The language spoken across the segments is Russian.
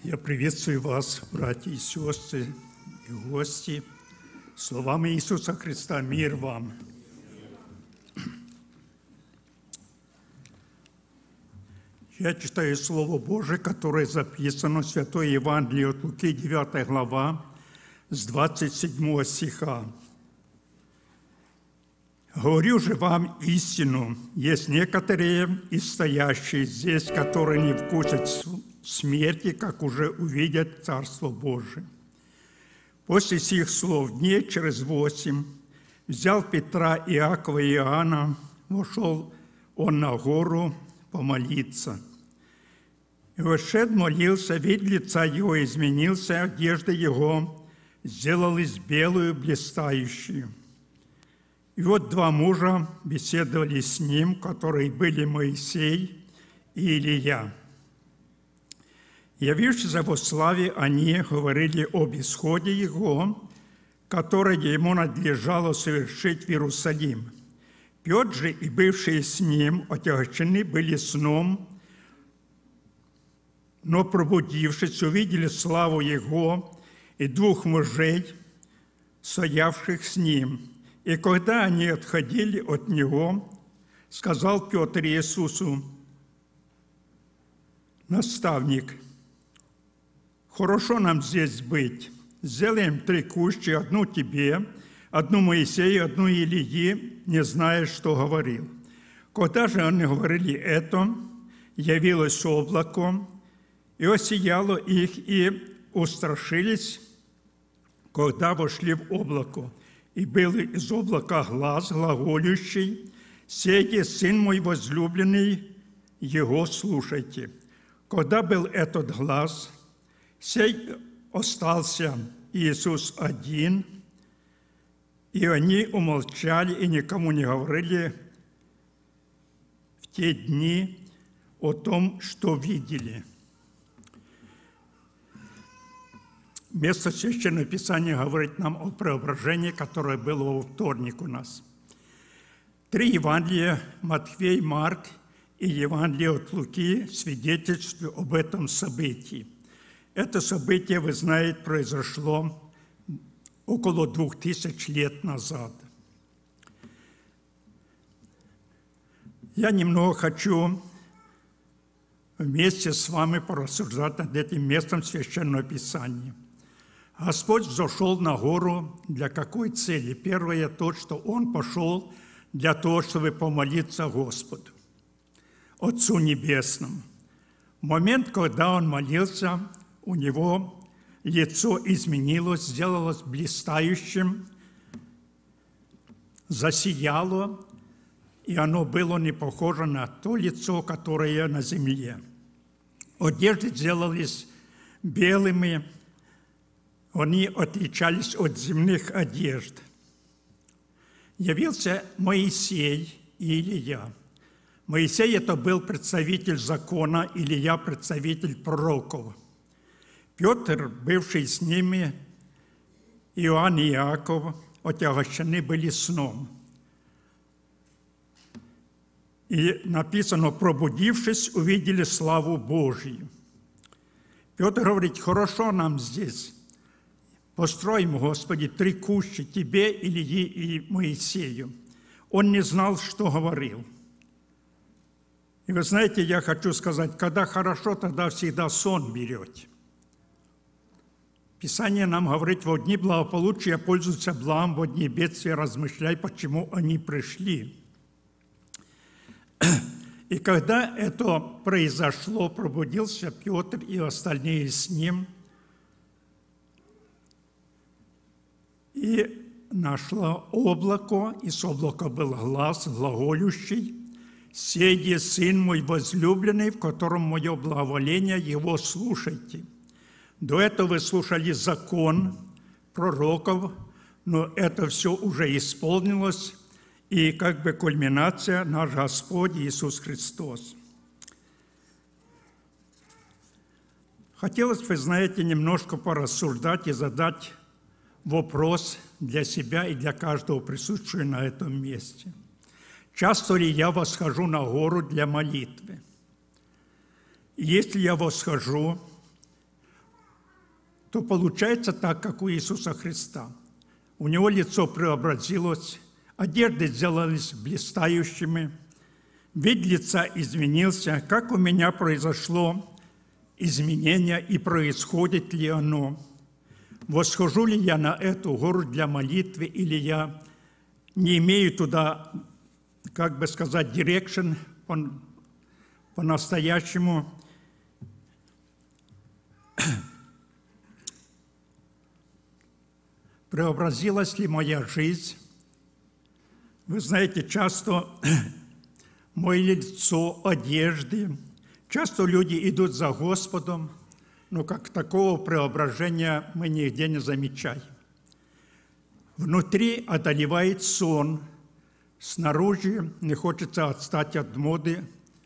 Я приветствую вас, братья и сестры, и гости. Словами Иисуса Христа, мир вам. Я читаю Слово Божие, которое записано в Святой Евангелии от Луки, 9 глава, с 27 стиха. «Говорю же вам истину, есть некоторые из стоящие здесь, которые не вкусят смерти, как уже увидят Царство Божие». После сих слов дней через 8 взял Петра, Иакова и Иоанна, вошел он на гору помолиться. И вошед молился, вид лица его изменился, одежда его сделалась белую, блистающую. И вот два мужа беседовали с ним, которые были Моисей и Илия. Явившись во славе, они говорили об исходе его, которое ему надлежало совершить в Иерусалим. Петр же и бывшие с ним отягчены были сном, но, пробудившись, увидели славу его и двух мужей, стоявших с ним. И когда они отходили от него, сказал Петр Иисусу: «Наставник, хорошо нам здесь быть. Сделаем 3 кущи, одну тебе, одну Моисею, одну Илии, не зная, что говорил». Когда же они говорили это, явилось облако, и осияло их, и устрашились, когда вошли в облако. И был из облака глас, глаголющий: «Сей Сын мой возлюбленный, Его слушайте». Когда был этот глас, сей остался Иисус один, и они умолчали и никому не говорили в те дни о том, что видели. Место Священного Писания говорит нам о преображении, которое было во вторник у нас. 3 Евангелия, Матфей, Марк и Евангелие от Луки, свидетельствуют об этом событии. Это событие, вы знаете, произошло около 2000 лет назад. Я немного хочу вместе с вами порассуждать над этим местом Священного Писания. Господь взошел на гору для какой цели? Первое, то, что Он пошел для того, чтобы помолиться Господу, Отцу Небесному. В момент, когда Он молился, у Него лицо изменилось, сделалось блистающим, засияло, и оно было не похоже на то лицо, которое на земле. Одежды сделались белыми, они отличались от земных одежд. Явился Моисей и Илия. Моисей – это был представитель закона, Илия – представитель пророков. Петр, бывший с ними, Иоанн и Иаков, отягощены были сном. И написано: пробудившись, увидели славу Божию. Петр говорит: хорошо нам здесь. Построим, Господи, 3 кущи Тебе, Илии и Моисею. Он не знал, что говорил. И вы знаете, я хочу сказать, когда хорошо, тогда всегда сон берете. Писание нам говорит: во дни благополучия пользуйся благом, во дни бедствия размышляй, почему они пришли. И когда это произошло, пробудился Петр и остальные с ним, и нашло облако, и с облака был глас глаголющий: «Сей есть Сын мой возлюбленный, в котором мое благоволение, Его слушайте». До этого вы слушали закон пророков, но это все уже исполнилось, и как бы кульминация – наш Господь Иисус Христос. Хотелось, вы знаете, немножко порассуждать и задать вопрос для себя и для каждого присутствующего на этом месте. Часто ли я восхожу на гору для молитвы? И если я восхожу, то получается так, как у Иисуса Христа. У него лицо преобразилось, одежды сделались блистающими, вид лица изменился. Как у меня произошло изменение и происходит ли оно? Восхожу ли я на эту гору для молитвы, или я не имею туда, как бы сказать, direction по-настоящему? Преобразилась ли моя жизнь? Вы знаете, часто мое лицо, одежды, часто люди идут за Господом, но как такого преображения мы нигде не замечаем. Внутри одолевает сон, снаружи не хочется отстать от моды,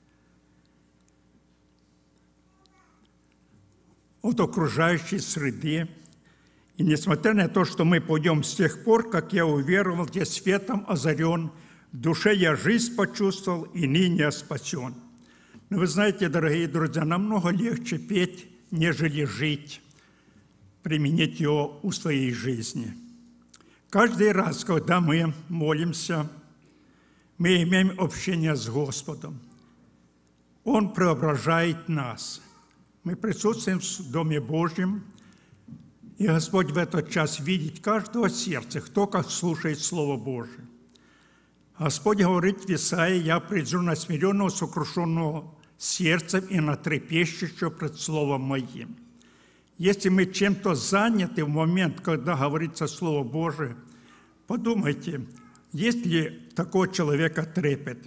от окружающей среды. И несмотря на то, что мы пойдем с тех пор, как я уверовал, где светом озарен, в душе я жизнь почувствовал, и ныне я спасен. Но вы знаете, дорогие друзья, намного легче петь, нежели жить, применить его у своей жизни. Каждый раз, когда мы молимся, мы имеем общение с Господом. Он преображает нас. Мы присутствуем в Доме Божьем, и Господь в этот час видит каждого сердца, кто как слушает Слово Божие. Господь говорит в Исаии: «Я приду на смиренного, сокрушенного сердцем и на трепещущего пред Словом Моим». Если мы чем-то заняты в момент, когда говорится Слово Божие, подумайте, есть ли такого человека трепет.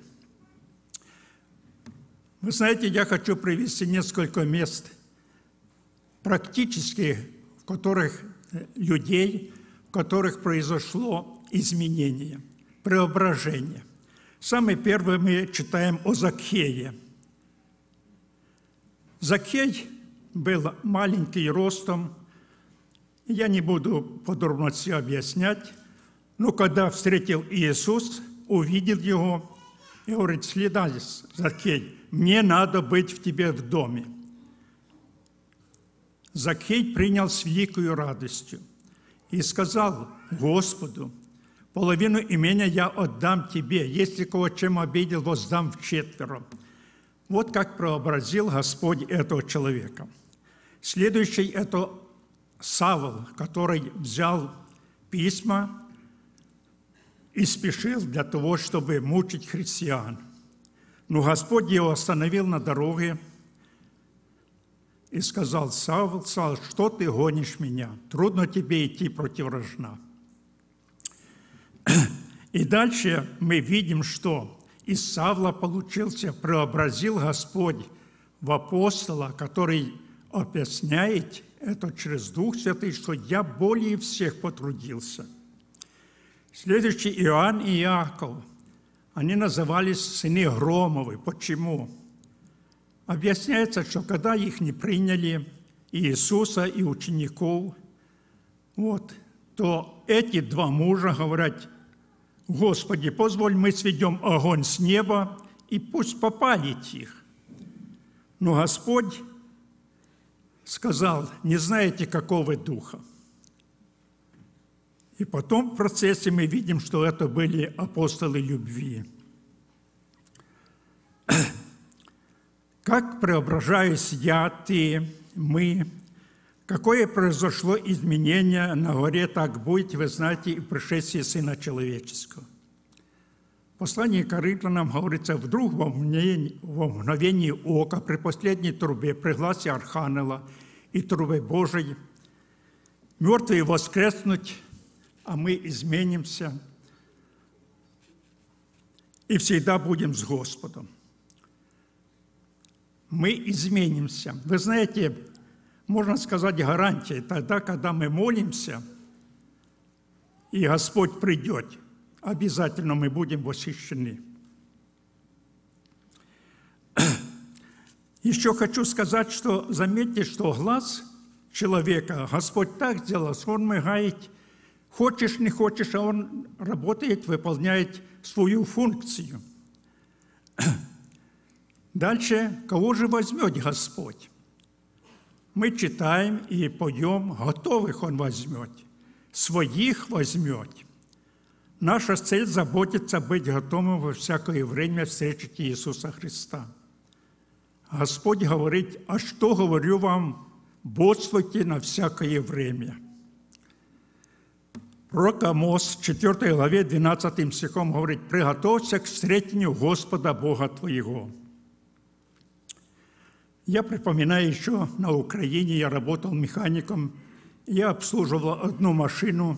Вы знаете, я хочу привести несколько мест, практически в которых людей, в которых произошло изменение, преображение. Самое первое мы читаем о Закхее. Закхей был маленький ростом, я не буду подробности объяснять, но когда встретил Иисус, увидел его и говорит: «Следай, Закхей, мне надо быть в тебе в доме». Закхей принял с великою радостью и сказал Господу: «Половину имения я отдам тебе, если кого чем обидел, воздам вчетверо». Вот как преобразил Господь этого человека. Следующий – это Савл, который взял письма и спешил для того, чтобы мучить христиан. Но Господь его остановил на дороге и сказал: «Савл, Савл, что ты гонишь меня? Трудно тебе идти против рожна». И дальше мы видим, что из Савла преобразил Господь в апостола, который объясняет это через Дух Святый, что я более всех потрудился. Следующий Иоанн и Иаков, они назывались сыны Громовы. Почему? Объясняется, что когда их не приняли, и Иисуса, и учеников, то эти два мужа говорят: «Господи, позволь, мы сведем огонь с неба, и пусть попалит их». Но Господь сказал: «Не знаете, какого духа». И потом в процессе мы видим, что это были апостолы любви. Как преображаюсь я, ты, мы? Какое произошло изменение на горе, так будет, вы знаете, и в пришествии Сына Человеческого. В послании к Коринфянам говорится: «Вдруг во мгновении ока, при последней трубе, при гласе Архангела и трубе Божией, мертвые воскреснуть, а мы изменимся и всегда будем с Господом». Мы изменимся. Вы знаете, можно сказать, гарантия тогда, когда мы молимся, и Господь придет, обязательно мы будем восхищены. Еще хочу сказать, что заметьте, что глаз человека Господь так сделал, что он мигает, хочешь, не хочешь, а он работает, выполняет свою функцию. Дальше, кого же возьмет Господь? Мы читаем и поем, готовых Он возьмет, своих возьмет. Наша цель – заботиться, быть готовым во всякое время встретить Иисуса Христа. Господь говорит: а что говорю вам, бодствуйте на всякое время. Пророк Амос в 4 главе 12 стихом говорит: «Приготовься к встретению Господа Бога твоего». Я припоминаю, еще на Украине я работал механиком, я обслуживал одну машину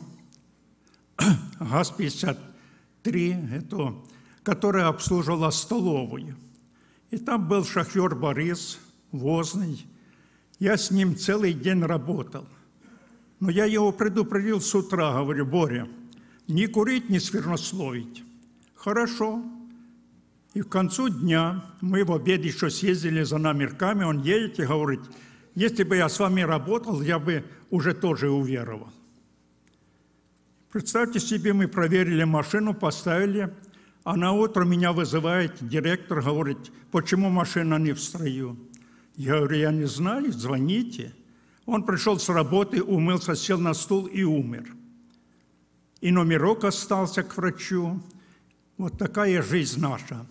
ГАЗ-53, которая обслуживала столовую. И там был шофер Борис, возный. Я с ним целый день работал. Но я его предупредил с утра, говорю: Боря, не курить, не сквернословить. Хорошо. И к концу дня мы в обед еще съездили за номерками, он едет и говорит: если бы я с вами работал, я бы уже тоже уверовал. Представьте себе, мы проверили машину, поставили, а на утро меня вызывает директор, говорит: почему машина не в строю? Я говорю: я не знаю, звоните. Он пришел с работы, умылся, сел на стул и умер. И номерок остался к врачу. Вот такая жизнь наша.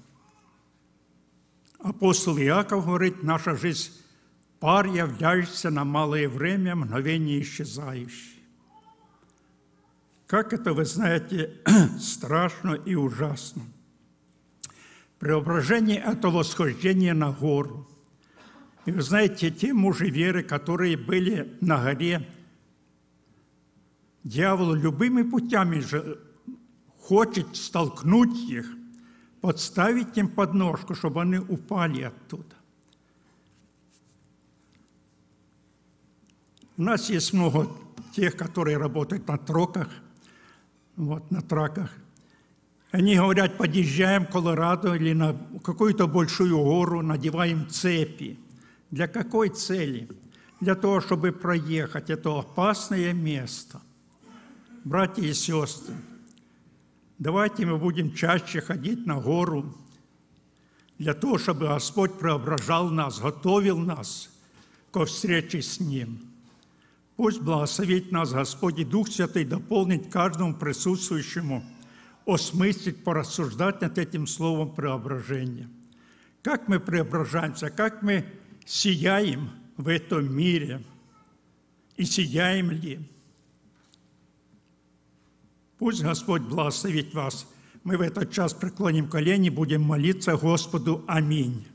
Апостол Иаков говорит: наша жизнь – пар, являющийся на малое время, мгновение исчезающий. Как это, вы знаете, страшно и ужасно. Преображение – это восхождение на гору. И вы знаете, те мужи веры, которые были на горе, дьявол любыми путями же хочет столкнуть их, подставить им подножку, чтобы они упали оттуда. У нас есть много тех, которые работают на траках, на траках. Они говорят: подъезжаем в Колорадо или на какую-то большую гору, надеваем цепи. Для какой цели? Для того, чтобы проехать это опасное место. Братья и сестры, давайте мы будем чаще ходить на гору, для того, чтобы Господь преображал нас, готовил нас ко встрече с Ним. Пусть благословит нас Господь и Дух Святый, дополнит каждому присутствующему, осмыслить, порассуждать над этим словом преображения. Как мы преображаемся, как мы сияем в этом мире, и сияем ли? Пусть Господь благословит вас. Мы в этот час преклоним колени, будем молиться Господу. Аминь.